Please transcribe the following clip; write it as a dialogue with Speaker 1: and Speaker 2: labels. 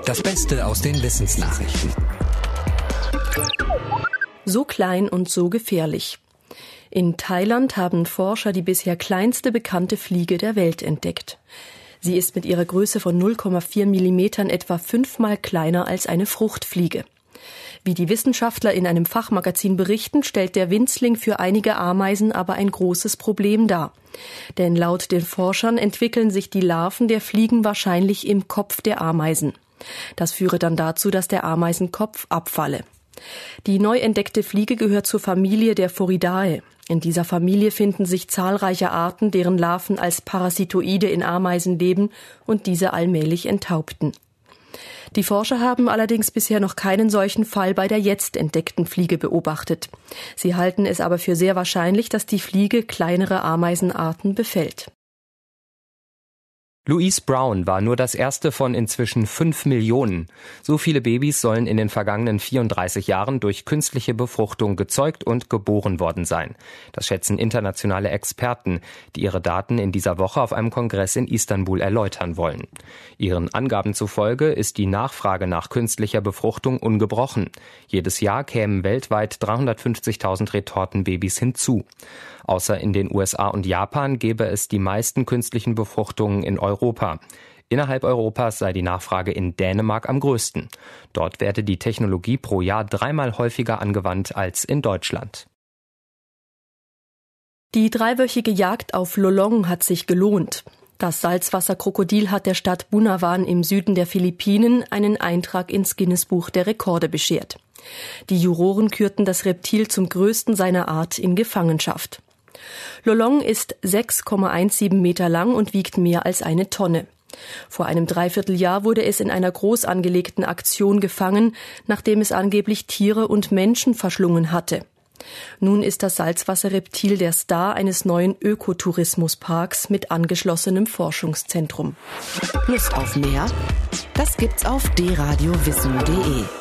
Speaker 1: Das Beste aus den Wissensnachrichten.
Speaker 2: So klein und so gefährlich. In Thailand haben Forscher die bisher kleinste bekannte Fliege der Welt entdeckt. Sie ist mit ihrer Größe von 0,4 Millimetern etwa 5-mal kleiner als eine Fruchtfliege. Wie die Wissenschaftler in einem Fachmagazin berichten, stellt der Winzling für einige Ameisen aber ein großes Problem dar. Denn laut den Forschern entwickeln sich die Larven der Fliegen wahrscheinlich im Kopf der Ameisen. Das führe dann dazu, dass der Ameisenkopf abfalle. Die neu entdeckte Fliege gehört zur Familie der Phoridae. In dieser Familie finden sich zahlreiche Arten, deren Larven als Parasitoide in Ameisen leben und diese allmählich enthaupten. Die Forscher haben allerdings bisher noch keinen solchen Fall bei der jetzt entdeckten Fliege beobachtet. Sie halten es aber für sehr wahrscheinlich, dass die Fliege kleinere Ameisenarten befällt.
Speaker 3: Louise Brown war nur das erste von inzwischen 5 Millionen. So viele Babys sollen in den vergangenen 34 Jahren durch künstliche Befruchtung gezeugt und geboren worden sein. Das schätzen internationale Experten, die ihre Daten in dieser Woche auf einem Kongress in Istanbul erläutern wollen. Ihren Angaben zufolge ist die Nachfrage nach künstlicher Befruchtung ungebrochen. Jedes Jahr kämen weltweit 350.000 Retortenbabys hinzu. Außer in den USA und Japan gäbe es die meisten künstlichen Befruchtungen in Europa. Innerhalb Europas sei die Nachfrage in Dänemark am größten. Dort werde die Technologie pro Jahr 3-mal häufiger angewandt als in Deutschland.
Speaker 2: Die 3-wöchige Jagd auf Lolong hat sich gelohnt. Das Salzwasserkrokodil hat der Stadt Bunawan im Süden der Philippinen einen Eintrag ins Guinness-Buch der Rekorde beschert. Die Juroren kürten das Reptil zum größten seiner Art in Gefangenschaft. Lolong ist 6,17 Meter lang und wiegt mehr als 1 Tonne. Vor einem Dreivierteljahr wurde es in einer groß angelegten Aktion gefangen, nachdem es angeblich Tiere und Menschen verschlungen hatte. Nun ist das Salzwasserreptil der Star eines neuen Ökotourismusparks mit angeschlossenem Forschungszentrum.
Speaker 4: Lust auf mehr? Das gibt's auf dradiowissen.de.